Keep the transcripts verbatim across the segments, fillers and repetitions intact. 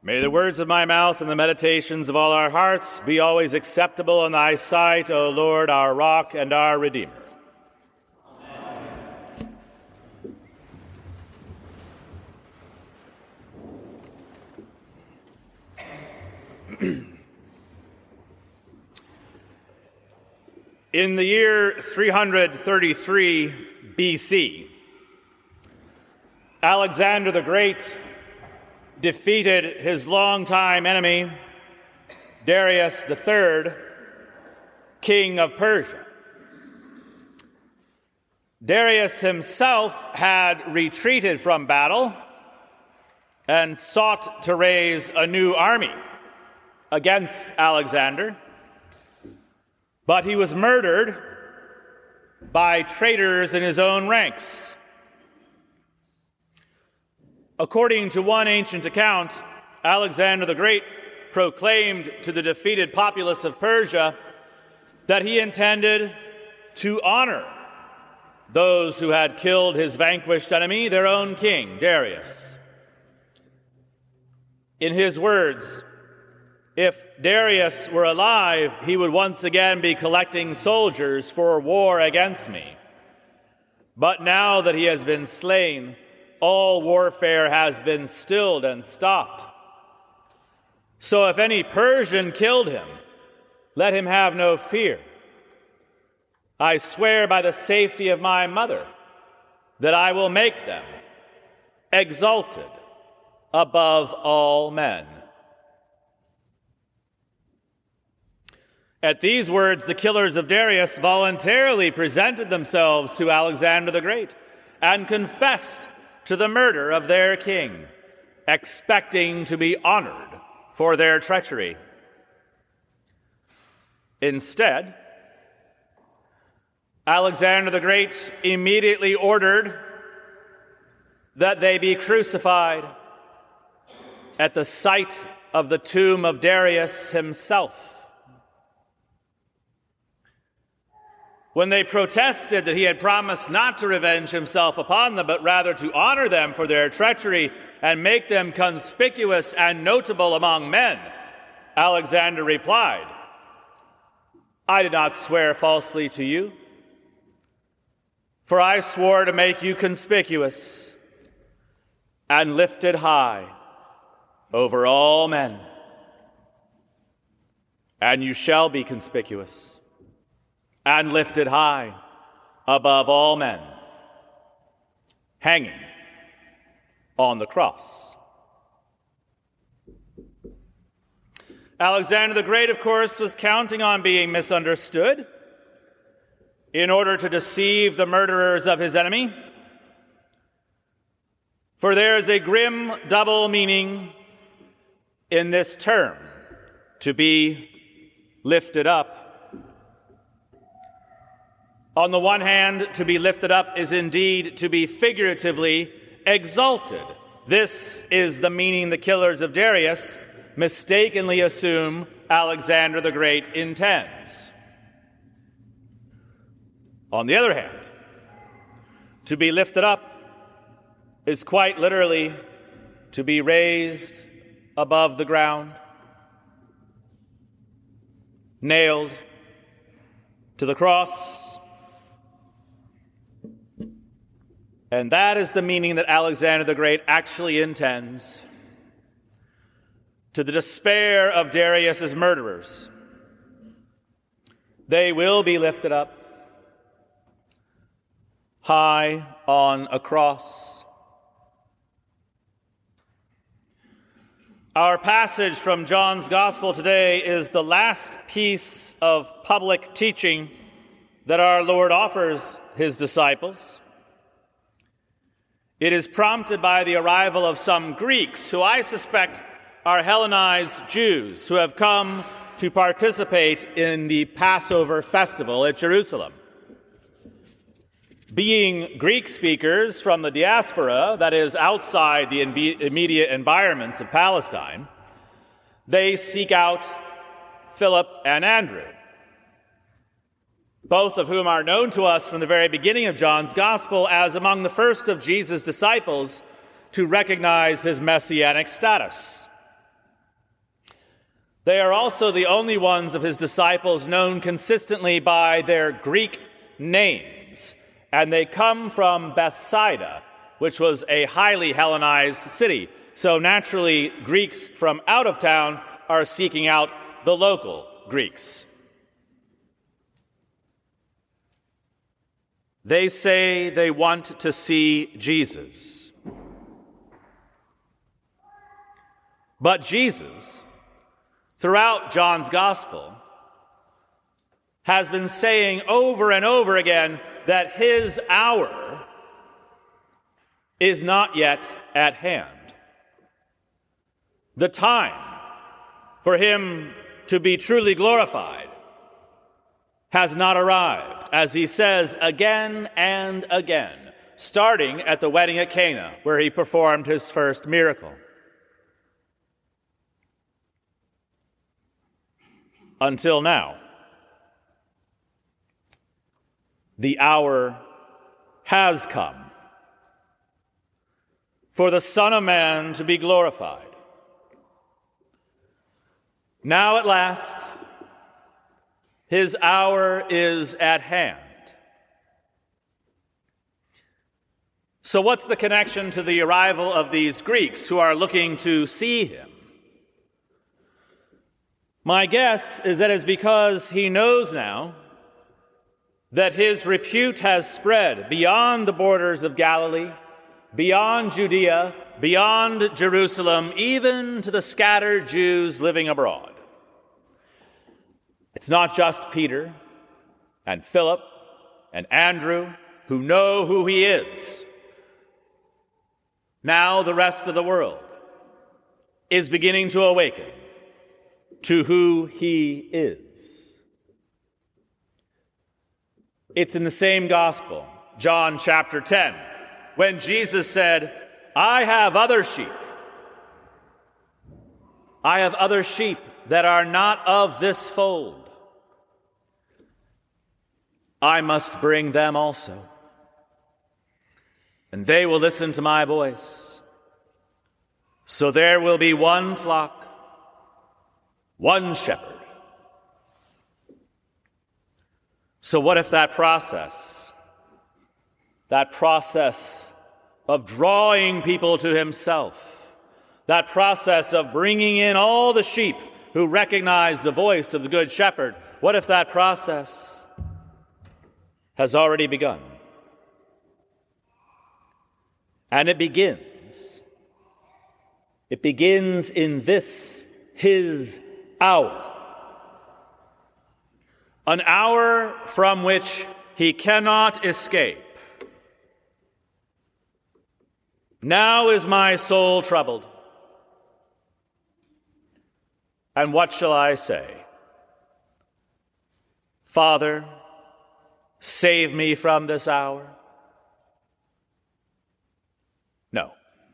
May the words of my mouth and the meditations of all our hearts be always acceptable in thy sight, O Lord, our rock and our Redeemer. In the year three hundred thirty-three B C, Alexander the Great defeated his longtime enemy, Darius the Third, king of Persia. Darius himself had retreated from battle and sought to raise a new army against Alexander, but he was murdered by traitors in his own ranks. According to one ancient account, Alexander the Great proclaimed to the defeated populace of Persia that he intended to honor those who had killed his vanquished enemy, their own king, Darius. In his words, if Darius were alive, he would once again be collecting soldiers for war against me. But now that he has been slain, all warfare has been stilled and stopped. So if any Persian killed him, let him have no fear. I swear by the safety of my mother that I will make them exalted above all men. At these words, the killers of Darius voluntarily presented themselves to Alexander the Great and confessed to the murder of their king, expecting to be honored for their treachery. Instead, Alexander the Great immediately ordered that they be crucified at the site of the tomb of Darius himself. When they protested that he had promised not to revenge himself upon them, but rather to honor them for their treachery and make them conspicuous and notable among men, Alexander replied, I did not swear falsely to you, for I swore to make you conspicuous and lifted high over all men. And you shall be conspicuous and lifted high above all men, hanging on the cross. Alexander the Great, of course, was counting on being misunderstood in order to deceive the murderers of his enemy. For there is a grim double meaning in this term, to be lifted up. On the one hand, to be lifted up is indeed to be figuratively exalted. This is the meaning the killers of Darius mistakenly assume Alexander the Great intends. On the other hand, to be lifted up is quite literally to be raised above the ground, nailed to the cross. And that is the meaning that Alexander the Great actually intends. To the despair of Darius's murderers, they will be lifted up high on a cross. Our passage from John's Gospel today is the last piece of public teaching that our Lord offers his disciples. It is prompted by the arrival of some Greeks who I suspect are Hellenized Jews who have come to participate in the Passover festival at Jerusalem. Being Greek speakers from the diaspora, that is, outside the immediate environments of Palestine, they seek out Philip and Andrew, both of whom are known to us from the very beginning of John's Gospel as among the first of Jesus' disciples to recognize his messianic status. They are also the only ones of his disciples known consistently by their Greek names, and they come from Bethsaida, which was a highly Hellenized city. So naturally, Greeks from out of town are seeking out the local Greeks. They say they want to see Jesus. But Jesus, throughout John's Gospel, has been saying over and over again that his hour is not yet at hand. The time for him to be truly glorified has not arrived, as he says again and again, starting at the wedding at Cana, where he performed his first miracle. Until now, the hour has come for the Son of Man to be glorified. Now at last, his hour is at hand. So what's the connection to the arrival of these Greeks who are looking to see him? My guess is that it's because he knows now that his repute has spread beyond the borders of Galilee, beyond Judea, beyond Jerusalem, even to the scattered Jews living abroad. It's not just Peter and Philip and Andrew who know who he is. Now the rest of the world is beginning to awaken to who he is. It's in the same gospel, John chapter ten, when Jesus said, I have other sheep. I have other sheep that are not of this fold. I must bring them also, and they will listen to my voice. So there will be one flock, one shepherd. So what if that process, that process of drawing people to himself, that process of bringing in all the sheep who recognize the voice of the Good Shepherd, what if that process has already begun? And it begins. It begins in this, his hour. An hour from which he cannot escape. Now is my soul troubled. And what shall I say? Father, save me from this hour? No.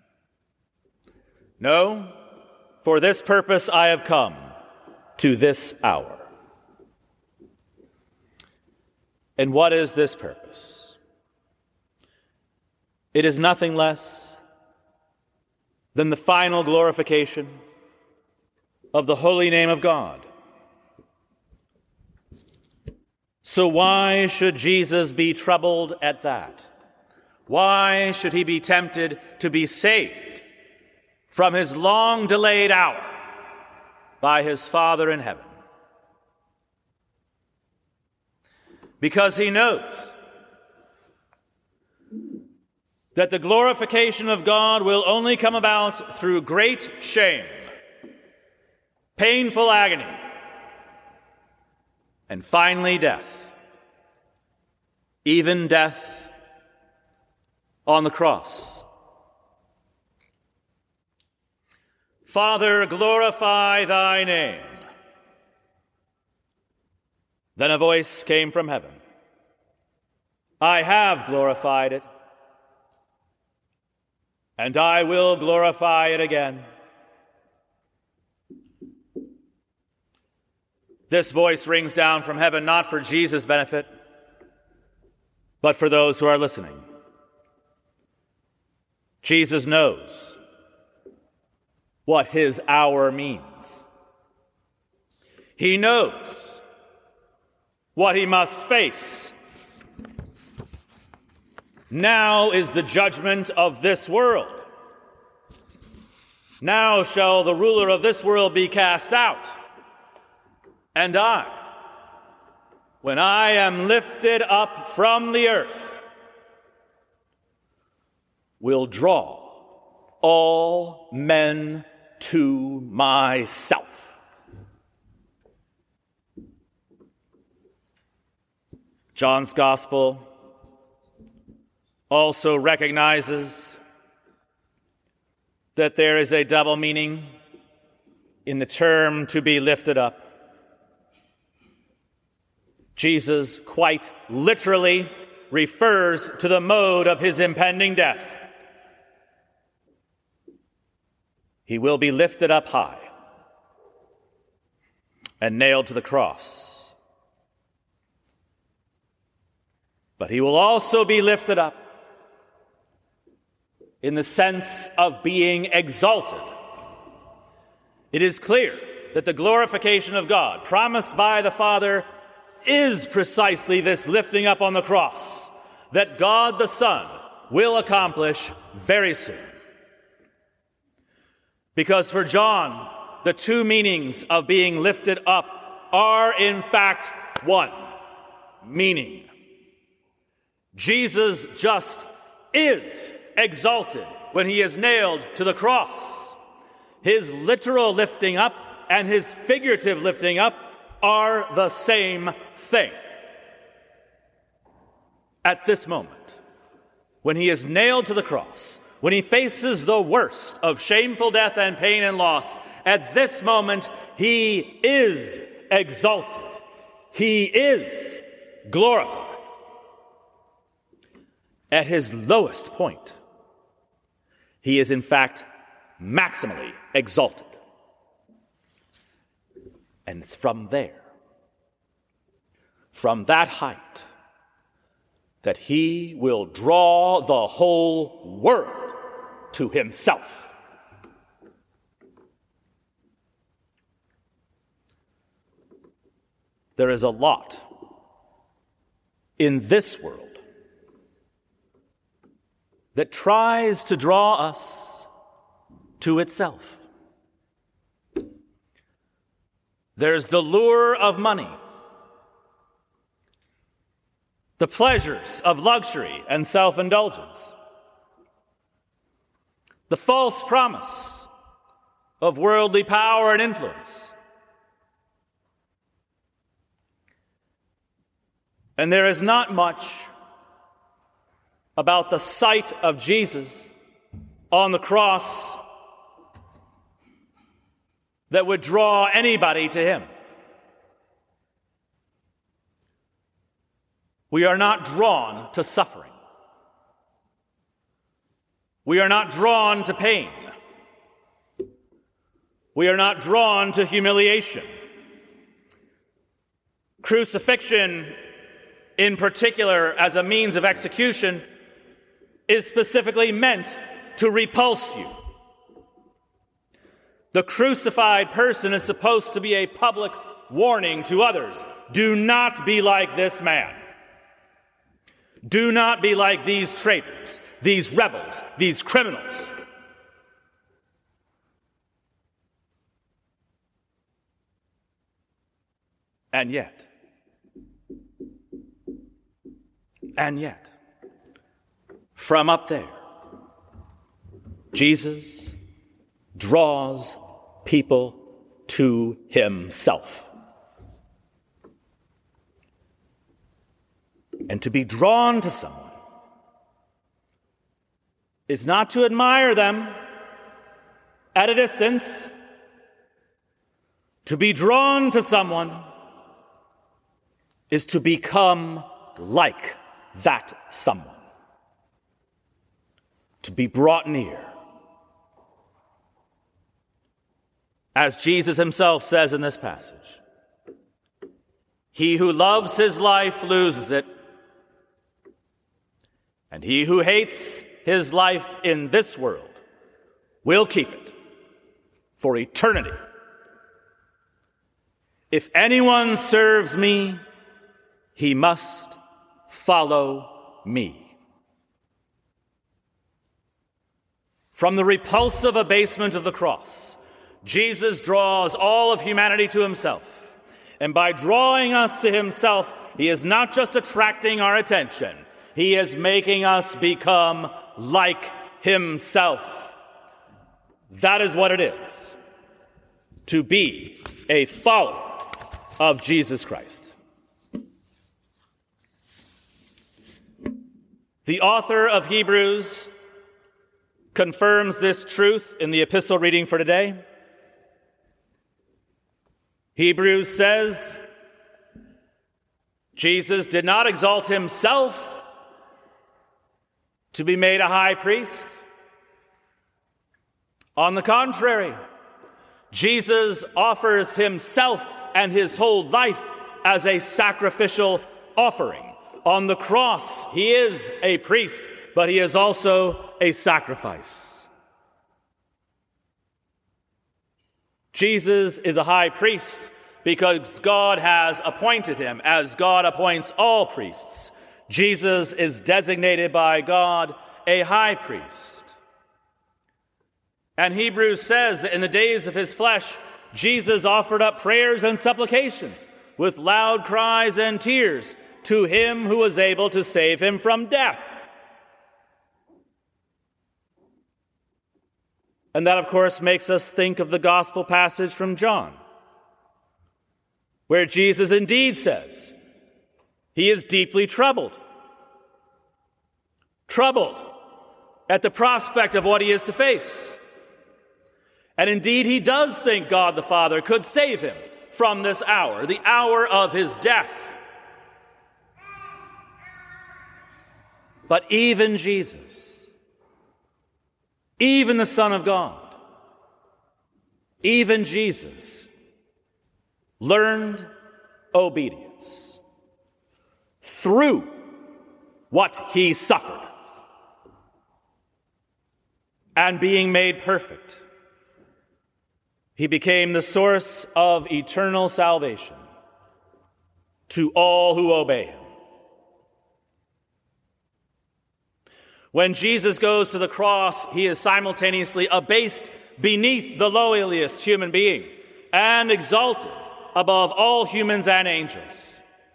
No, for this purpose I have come to this hour. And what is this purpose? It is nothing less than the final glorification of the holy name of God. So why should Jesus be troubled at that? Why should he be tempted to be saved from his long-delayed hour by his Father in heaven? Because he knows that the glorification of God will only come about through great shame, painful agony, and finally death, even death on the cross. Father, glorify thy name. Then a voice came from heaven. I have glorified it, and I will glorify it again. This voice rings down from heaven not for Jesus' benefit, but for those who are listening. Jesus knows what his hour means. He knows what he must face. Now is the judgment of this world. Now shall the ruler of this world be cast out. And I, when I am lifted up from the earth, will draw all men to myself. John's Gospel also recognizes that there is a double meaning in the term to be lifted up. Jesus quite literally refers to the mode of his impending death. He will be lifted up high and nailed to the cross. But he will also be lifted up in the sense of being exalted. It is clear that the glorification of God promised by the Father is precisely this lifting up on the cross that God the Son will accomplish very soon. Because for John, the two meanings of being lifted up are in fact one meaning. Jesus just is exalted when he is nailed to the cross. His literal lifting up and his figurative lifting up are the same thing. At this moment, when he is nailed to the cross, when he faces the worst of shameful death and pain and loss, at this moment, he is exalted. He is glorified. At his lowest point, he is in fact maximally exalted. And it's from there, from that height, that he will draw the whole world to himself. There is a lot in this world that tries to draw us to itself. There's the lure of money, the pleasures of luxury and self-indulgence, the false promise of worldly power and influence. And there is not much about the sight of Jesus on the cross that would draw anybody to him. We are not drawn to suffering. We are not drawn to pain. We are not drawn to humiliation. Crucifixion, in particular as a means of execution, is specifically meant to repulse you. The crucified person is supposed to be a public warning to others. Do not be like this man. Do not be like these traitors, these rebels, these criminals. And yet, and yet, from up there, Jesus draws people to himself. And to be drawn to someone is not to admire them at a distance. To be drawn to someone is to become like that someone. To be brought near. As Jesus himself says in this passage, he who loves his life loses it, and he who hates his life in this world will keep it for eternity If anyone serves me, he must follow me. From the repulsive abasement of the cross, Jesus draws all of humanity to himself. And by drawing us to himself, he is not just attracting our attention, he is making us become like himself. That is what it is to be a follower of Jesus Christ. The author of Hebrews confirms this truth in the epistle reading for today. Hebrews says, Jesus did not exalt himself to be made a high priest. On the contrary, Jesus offers himself and his whole life as a sacrificial offering. On the cross, he is a priest, but he is also a sacrifice. Jesus is a high priest because God has appointed him, as God appoints all priests. Jesus is designated by God a high priest. And Hebrews says that in the days of his flesh, Jesus offered up prayers and supplications with loud cries and tears to him who was able to save him from death. And that, of course, makes us think of the gospel passage from John, where Jesus indeed says he is deeply troubled. Troubled at the prospect of what he is to face. And indeed, he does think God the Father could save him from this hour, the hour of his death. But even Jesus, even the Son of God, even Jesus learned obedience through what he suffered. And being made perfect, he became the source of eternal salvation to all who obey him. When Jesus goes to the cross, he is simultaneously abased beneath the lowliest human being and exalted above all humans and angels.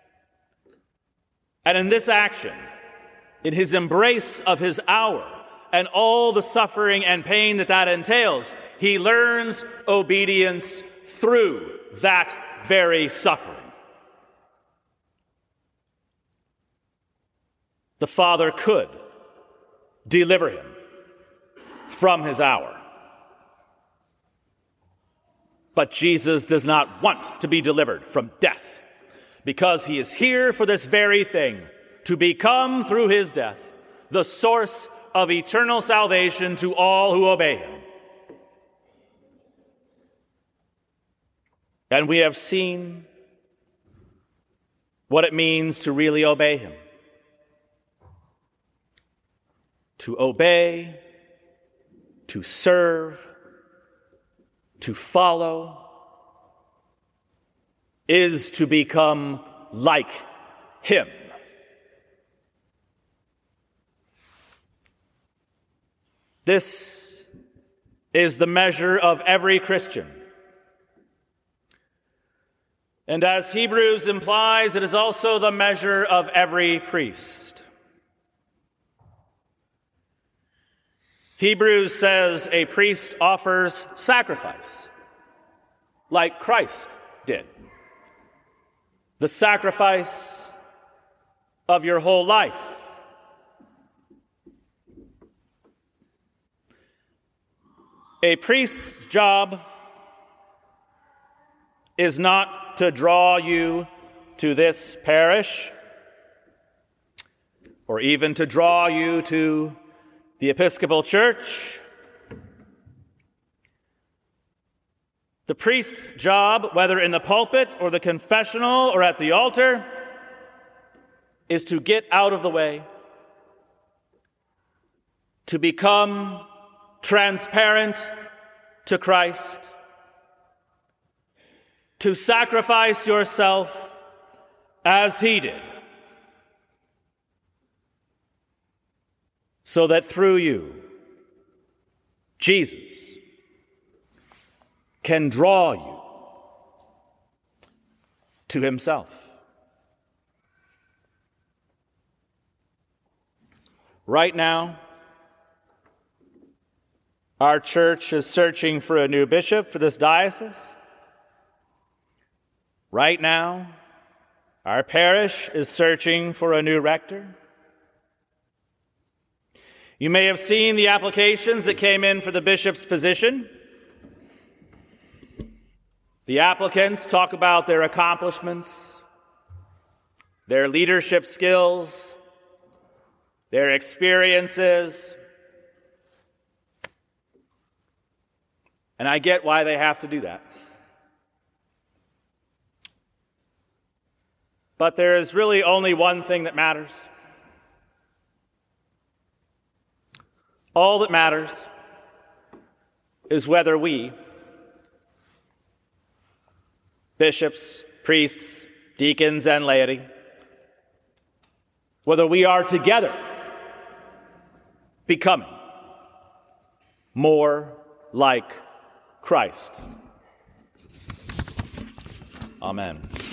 And in this action, in his embrace of his hour and all the suffering and pain that that entails, he learns obedience through that very suffering. The Father could deliver him from his hour. But Jesus does not want to be delivered from death, because he is here for this very thing, to become, through his death, the source of eternal salvation to all who obey him. And we have seen what it means to really obey him. To obey, to serve, to follow, is to become like him. This is the measure of every Christian. And as Hebrews implies, it is also the measure of every priest. Hebrews says a priest offers sacrifice, like Christ did. The sacrifice of your whole life. A priest's job is not to draw you to this parish, or even to draw you to the Episcopal Church. The priest's job, whether in the pulpit or the confessional or at the altar, is to get out of the way, to become transparent to Christ, to sacrifice yourself as he did, so that through you, Jesus can draw you to himself. Right now, our church is searching for a new bishop for this diocese. Right now, our parish is searching for a new rector. You may have seen the applications that came in for the bishop's position. The applicants talk about their accomplishments, their leadership skills, their experiences. And I get why they have to do that. But there is really only one thing that matters. All that matters is whether we, bishops, priests, deacons, and laity, whether we are together becoming more like Christ. Amen.